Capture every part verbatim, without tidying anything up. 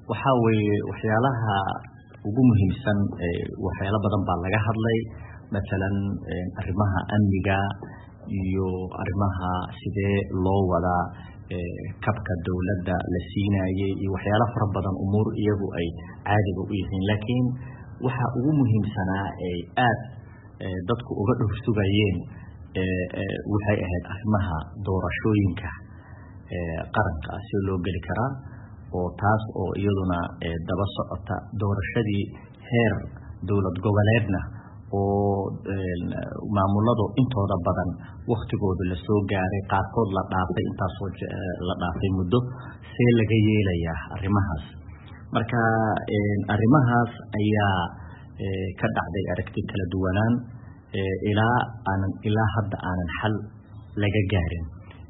waxa weeye waxyaalaha ugu muhiimsan waxyaalo badan baa laga hadlay مثلا arrimaha amniga iyo arrimaha sidee loo wada kabka dawladda la siinaayay iyo waxyaalo fara badan umur iyagu ay caadiga u yihiin laakiin waxa ugu muhiimsanaa ay aad dadku uga dhursugayeen waxay ahayd arrimaha doorashooyinka qaranka si loo gali karaa oo taas oo iyaduna daba socota doorashadii heer dawlad goboleedna oo maamuladu intooda badan waqtigooda la soo gaaray qaarkood la dhaafay intaas oo la dhaafay muddo see laga yeelayaa arrimahaas marka arrimahaas ayaa ka dhacday aragti kala duwanaan ilaa aanan ilaa hadda aanan xal laga gaarin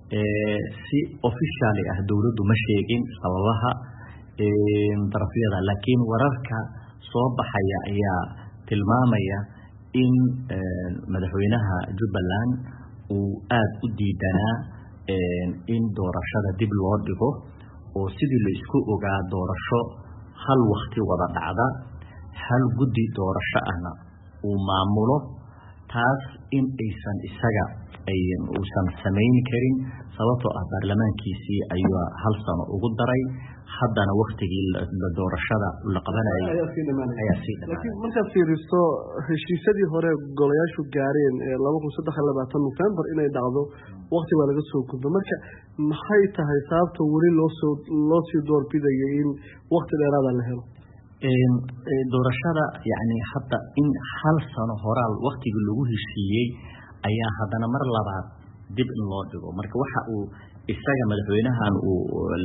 si officially ah dawladdu ma sheegin sababaha darafyada laakiin wararka soo baxaya ayaa tilmaamaya in madaxweynaha Jubbaland uu aad u diidanaa in doorashada dib loo dhigo oo sidii la isku ogaa doorasho hal waqti wada dhacda hal guddi doorasho ahna uu maamulo taas in aysan isaga ay uusan samayn karin sababtoo ah baarlamaankiisii ayuu hal sano ugu daray haddana waqtigii la doorashada la qabanayay ayaa sii dhamaaday laakiin marka fiiriso heshiisyadii hore golayaashu gaareen ee laba kun saddex iyo labaatan November inay dhacdo waqti waa laga soo gudbo marka maxay tahay sababta wali loo soo loo sii doorbidayay in waqti dheeraad la helo een doorashada yaani hadda in hal sano horaal waqtigii lagu heshiiyay ayaa haddana mar labaad dib in loo dhigo marka waxa uu isaga madaxweynahan uu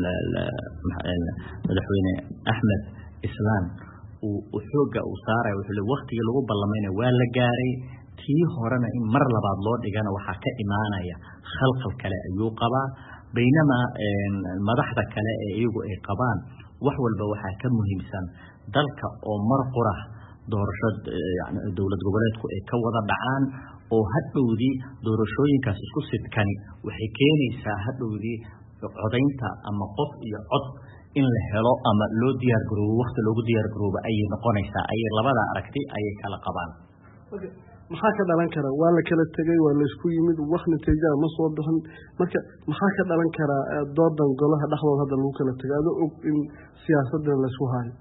madaxweyne Axmed Islaan uu xooga uu saaray wuxuu waqtiga lagu ballamayna waa la gaaray tii horena in mar labaad loo dhigana waxa ka imaanaya khalkhal kale ayuu qabaa baynama madaxda kale ee iyagu ay qabaan wax walba waxa ka muhiimsan dalka oo mar qura doorasho yaani dawlad goboleedku ay ka wada dhacaan oo hadhowdii doorashooyinkaas isku sidkani waxay keenaysaa hadhowdii codaynta ama qof iyo cod in la helo ama loo diyaar garoobo waqti loogu diyaar garoobo ay noqonaysaa ay labada aragti ay kala qabaan okay maxaa ka dhalan kara waa la kala tagay waa la isku yimid wax natiijo ma soo bixin marka maxaa ka dhalan kara doodan golaha dhaxdooda hadda lagu kala tagaado og in siyaasadda la isku haayo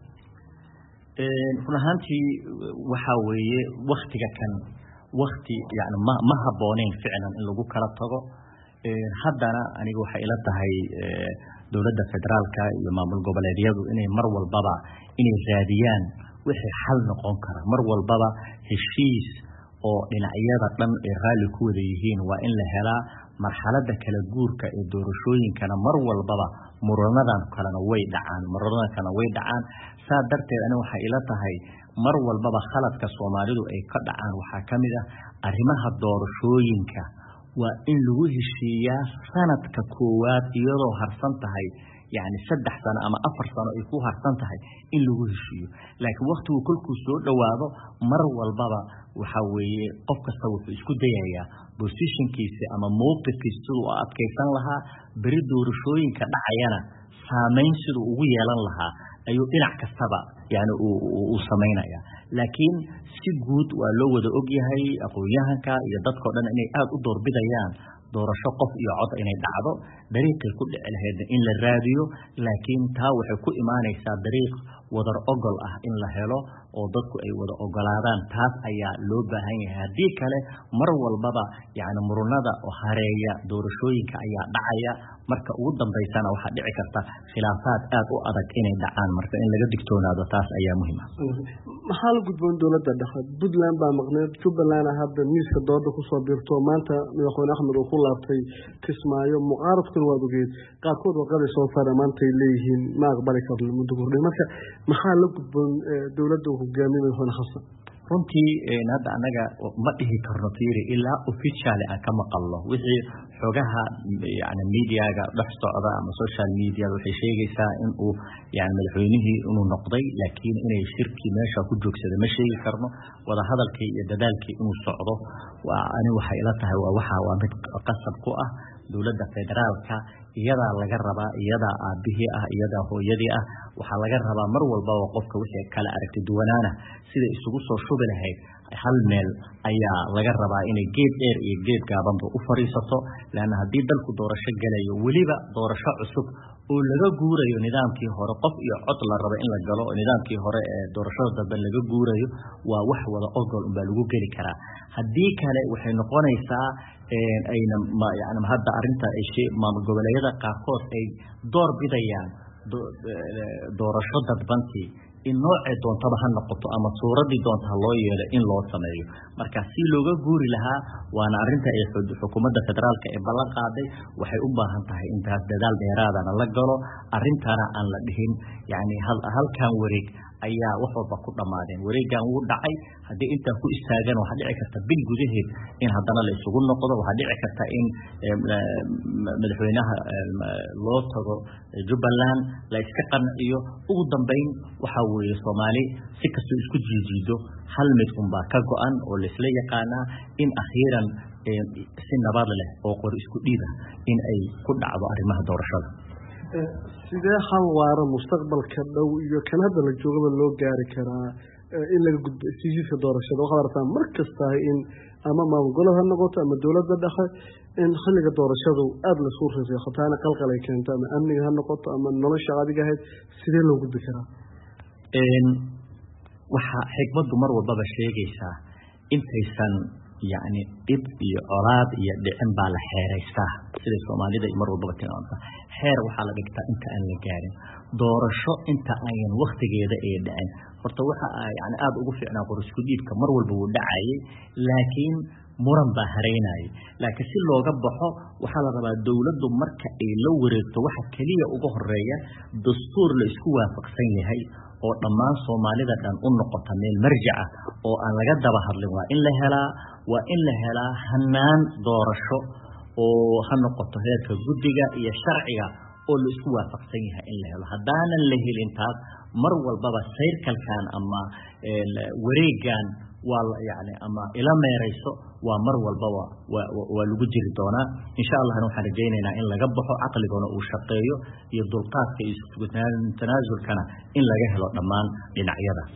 een runaantii waxa weeye waqtiga kan waqti yaani ma ma habooneen ficlan in lagu kala tago ee haddana aniga waxa ila tahay dawladda federaalka iyo maamul goboleedyadu inay mar walbaba inay raadiyaan wixii xal noqon kara mar walbaba heshiis oo dhinacyada dhan ee raali ku wada yihiin waa in la helaa marxaladda kala guurka ee doorashooyinkana mar walbaba muranadan kalena way dhacaan muranadan kana way dhacaan saa darteed aniga waxa ila tahay mar walbaba khaladka Soomaalidu ay ka dhacaan waxa kamid ah arrimaha doorashooyinka waa in lagu heshiiyaa sanadka koowaad iyadoo harsan tahay yaani saddex sano ama afar sano ay ku harsan tahay in lagu heshiiyo laakiin waqtigu kulku soo dhawaado mar walbaba waxa weeye qof kasta wuxuu isku dayayaa positionkiisa ama mowqifkiisa uu adkeysan lahaa bari doorashooyinka dhacayana saameyn sidoo ugu yeelan lahaa ayuu dhinac kastaba yaani uu sameynaya laakiin si guud waa loo wada og yahay aqoonyahanka iyo dadka dhan inay aad u doorbidayaan doorasho qof iyo cod inay dhacdo dariiqii ku dhici lahayd in la raadiyo laakiin taa waxay ku imaanaysaa dariiq wadar ogol ah in la helo oo dadku ay wada ogolaadaan taas ayaa loo baahan yahay hadii kale mar walbaba yaani murunada oo hareeya doorashooyinka ayaa dhacaya marka ugu dambeysana waxa dhici karta khilaafaad aad u adag inay dhacaan marka in laga digtoonaado taas ayaa muhiim ah maxaa la gudboon dawladda dhexe Puntland baa maqneed Jubbaland hadda miiska dooda ku soo biirto maanta madaxweyne Axmed uu ku laabtay Kismaayo mucaaradkuna waa ogeed qaarkood waqada soo saaray maanta ay leeyihiin ma aqbali karno muddo kordhay marka maxaa la gudboon dawladda hogaaminaysa Madaxweyne Xasan runtii hadda anaga ma dhihi karno fiiri ilaa officially aan ka maqalno wixii xogaha yaani media-ga dhex socda ama social media waxay sheegaysaa in uu yaani madaxweynihii inuu noqday laakiin inay shirki meesha ku joogsada ma sheegi karno wada hadalkii iyo dadaalkii inuu socdo waa ani waxa ila tahay waa waxa waa mid qasab ku ah dawladda federaalka iyadaa laga rabaa iyadaa aabihii ah iyadaa hooyadii ah waxaa laga rabaa mar walbaba qofka wixii kala aragti duwanaana sida isugu soo shubi lahayd hal meel ayaa laga rabaa inay geed dheer iyo geed gaabanba u fariisato laana haddii dalku doorasho galayo weliba doorasho cusub oo laga guurayo nidaamkii hore qof iyo cod la rabo in la galo oo nidaamkii hore ee doorashada dambe laga guurayo waa wax wada ogol unbaa lagu geli karaa haddii kale waxay noqonaysaa ayna yani hadda arrinta ay maamul goboleedyada qaarkood ay door bidayaan doorasho dadbantii in noocee doontaba ha noqoto ama suuradii doonta ha loo yeelo in loo sameeyo marka si looga guuri lahaa waana arrinta ay xukuumadda federaalka ee ballan qaaday waxay u baahan tahay intaas dadaal dheeraadana la galo arrintana aan la dhihin yani halkan wareeg ayaa wax walba ku dhamaadeen wareegan wuu dhacay haddii intaa ku istaagan waxaa dhici karta bil gudaheed in haddana la isugu noqdo waxaa dhici karta in madaxweynaha loo tago jubbaland la iska qanciyo ugu dambeyn waxaa weeye soomaali si kastoo isku jiijiido hal mid unbaa ka go-an oo laisla yaqaanaa in akhiiran si nabad leh oo qor isku dhiiba in ay ku dhacdo arrimaha doorashada sidee hal waara mustaqbalka dhow iyo kan hadda la joogaba loo gaari karaa in laga gudbo heshiiska doorashada waxaad aragtaa mar kasta in ama maamul gobol ha noqoto ama dowladda dhexe in xilliga doorashadu aada lasuu riseeyo khataana qalqal ay keento ama amniga ha noqoto ama nolosha adiga ahayd sidee loo gudbi karaa waxaa xikmaddu mar walbaba sheegaysaa intaysan yani dhib iyo colaad iyo dhicin baa la xeeraystaa sida soomaalida mar walbaba tilmaamta xeer waxaa la dhigtaa inta aan la gaarin doorasho inta ayan waktigeeda ee dhicin horta waxa yani aada ugu fiicnaa qor isku dhiibka mar walba wuu dhacayay laakiin muran baa hareynayay laakiin si looga baxo waxaa la rabaa dowladdu marka ay la wareegto waxa keliya uga horeeya dastuur la isku waafaqsan yahay oo dhammaan soomaalida dhan u noqota meel marjaca oo aan laga daba hadlin waa in la helaa waa in la helaa hanaan doorasho oo ha noqoto heerka guddiga iyo sharciga oo la isku waafaqsan yahay in la helo haddaanan la helin taas mar walbaba sayrkalkan ama wareegan waa yani ama ila meerayso waa mar walbaba waa lagu jiri doonaa insha allahna waxaan rajaynaynaa in laga baxo caqligona uu shaqeeyo iyo dulqaadka iyo tanaasulkana in laga helo dhammaan dhinacyada